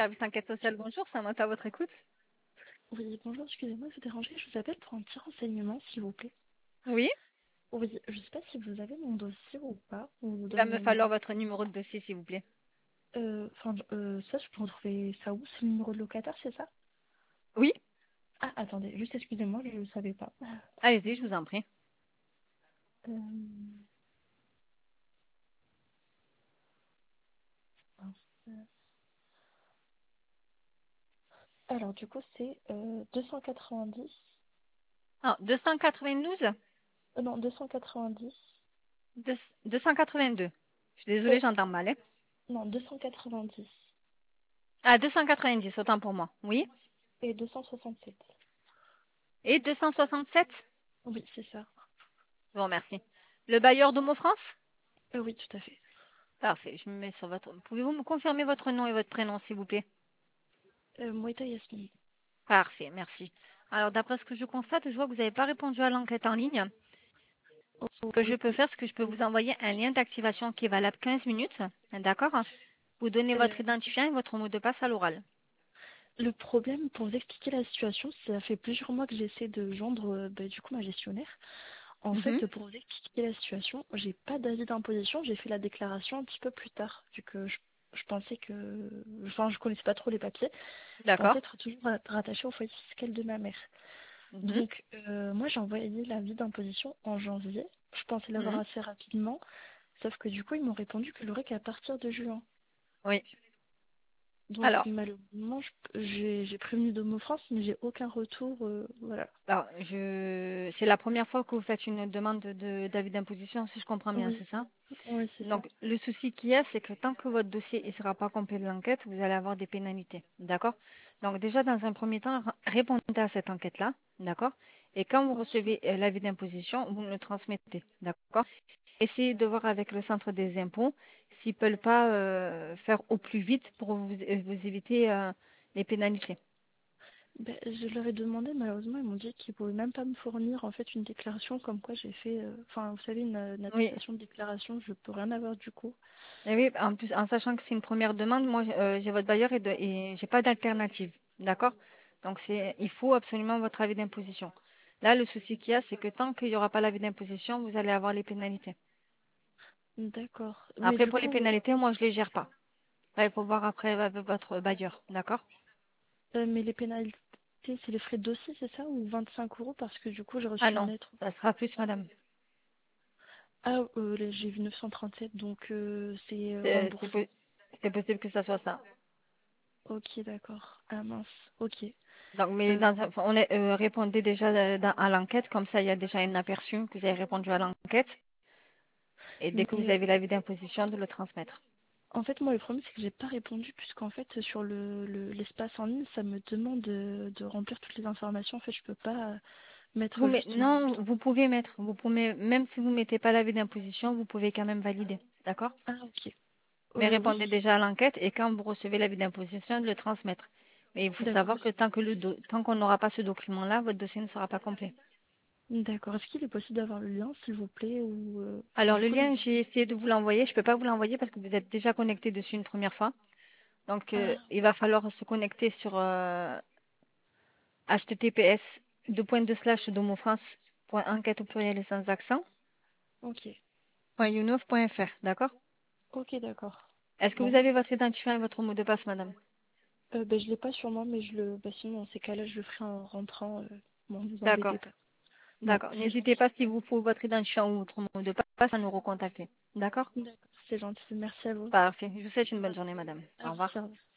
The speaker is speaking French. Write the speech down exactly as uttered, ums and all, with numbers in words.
service enquête sociale, bonjour, ça à votre écoute. Oui, bonjour, excusez-moi de vous déranger. Je vous appelle pour un petit renseignement, s'il vous plaît. Oui, Oui, je ne sais pas si vous avez mon dossier ou pas, ou vous il va donner me mon falloir numéro. votre numéro de dossier, s'il vous plaît. Euh, Enfin, euh, ça, je peux retrouver ça où? C'est le numéro de locataire, c'est ça? Oui, Ah, attendez, juste excusez-moi, je ne savais pas. allez-y, je vous en prie. Euh, mince. Alors, du coup, c'est euh, deux cent quatre-vingt-dix. Ah, deux cent quatre-vingt-douze, Euh, non, deux cent quatre-vingt-dix. deux- 282. Je suis désolée, Euh, j'entends mal. Hein. non, deux cent quatre-vingt-dix Ah, deux cent quatre-vingt-dix, autant pour moi. Oui. et deux cent soixante-sept. Et deux cent soixante-sept, Oui, c'est ça. je vous remercie. Le bailleur d'Homo France. Euh, oui, tout à fait. Parfait, je me mets sur votre... Pouvez-vous me confirmer votre nom et votre prénom, s'il vous plaît? Euh, Moïta Yasmine. Parfait, merci. Alors, d'après ce que je constate, je vois que vous n'avez pas répondu à l'enquête en ligne. Ce que je Oui. peux faire, c'est que je peux vous envoyer un lien d'activation qui est valable quinze minutes. D'accord? Vous donnez Euh, votre identifiant et votre mot de passe à l'oral. Le problème, pour vous expliquer la situation, ça fait plusieurs mois que j'essaie de joindre euh, bah, du coup ma gestionnaire. En Mhm. fait, pour vous expliquer la situation, j'ai pas d'avis d'imposition, j'ai fait la déclaration un petit peu plus tard, vu que je, je pensais que, enfin, je connaissais pas trop les papiers. Je pensais D'accord. être toujours ra- rattachée au foyer fiscal de ma mère. Mhm. Donc, euh, moi, j'ai envoyé l'avis d'imposition en janvier. Je pensais l'avoir Mhm. assez rapidement, sauf que du coup, ils m'ont répondu que je l'aurais qu'à partir de juin. Oui. Donc Alors, malheureusement, je- j'ai j'ai prévenu Domo France, mais j'ai aucun retour. Euh, voilà. alors je... c'est la première fois que vous faites une demande de d'avis d'imposition, si je comprends bien, Oui, c'est ça? oui, c'est ça. Donc, le souci qu'il y a, c'est que tant que votre dossier ne sera pas complet de l'enquête, vous allez avoir des pénalités. D'accord? Donc, déjà, dans un premier temps, r- répondez à cette enquête-là. D'accord? Et quand vous Ok. recevez euh, l'avis d'imposition, vous me le transmettez. D'accord? Essayez de voir avec le centre des impôts s'ils ne peuvent pas euh, faire au plus vite pour vous, euh, vous éviter euh, les pénalités. Ben, je leur ai demandé, malheureusement, ils m'ont dit qu'ils pouvaient même pas me fournir en fait une déclaration comme quoi j'ai fait. euh, Enfin, vous savez, une, une Oui. attestation de déclaration, je peux rien avoir du coup. Et oui, en plus, en sachant que c'est une première demande, moi, euh, j'ai votre bailleur et, de, et j'ai pas d'alternative. D'accord? Donc, c'est, il faut absolument votre avis d'imposition. Là, le souci qu'il y a, c'est que tant qu'il n'y aura pas l'avis d'imposition, vous allez avoir les pénalités. D'accord. Mais Après, du pour les coup, euh, pénalités, moi, je les gère pas. Là, il faut voir après avec votre bailleur. D'accord? euh, mais les pénalités, c'est les frais de dossier, c'est ça? Ou vingt-cinq euros parce que du coup, j'ai Ah reçu une non, lettre. ça sera plus, madame. Ah, euh, là, j'ai vu neuf cent trente-sept, donc euh, c'est euh, C'est c'est remboursé. po- c'est possible que ça soit ça. Ok, d'accord. Ah mince. Ok. Donc, mais Euh, dans un- on est, euh, répondez déjà euh, dans- à l'enquête, comme ça, il y a déjà un aperçu que vous avez répondu à l'enquête. Et dès mais que vous euh, avez l'avis d'imposition, de le transmettre. en fait, moi, le problème, c'est que j'ai pas répondu, puisqu'en fait, sur le, le- l'espace en ligne, ça me demande de, de remplir toutes les informations. En fait, je peux pas euh, Vous mettre met- juste mon non, montant. vous pouvez mettre, vous pouvez, même si vous mettez pas l'avis d'imposition, vous pouvez quand même valider. D'accord? Ah, ok. Mais Euh, oui, répondez déjà à l'enquête et quand vous recevez l'avis d'imposition, de le transmettre. Mais il faut d'accord. savoir que tant que le do- tant qu'on n'aura pas ce document-là, votre dossier ne sera pas complet. D'accord. Est-ce qu'il est possible d'avoir le lien, s'il vous plaît, ou euh, enfin, Alors du le coup, le lien, lien. j'ai essayé de vous l'envoyer. Je peux pas vous l'envoyer parce que vous êtes déjà connecté dessus une première fois. Donc euh, Ah, il va falloir se connecter sur euh, https deux points deux slash domofrance.enquête au pluriel et sans accent ok. point youneuf.fr. D'accord? Ok, d'accord. Est-ce que vous Bon. avez votre identifiant et votre mot de passe, madame? Euh, ben, je l'ai pas sur moi, mais je le, bah, sinon, dans ces cas-là, je le ferai en rentrant. Euh... Bon, ne vous D'accord, embêtez pas. Bon, d'accord. c'est N'hésitez gentil. pas si vous faut votre identifiant ou votre mot de passe à nous recontacter. D'accord? D'accord. C'est gentil. Merci à vous. Parfait. Je vous souhaite une bonne journée, madame. À Au vous, revoir. au revoir.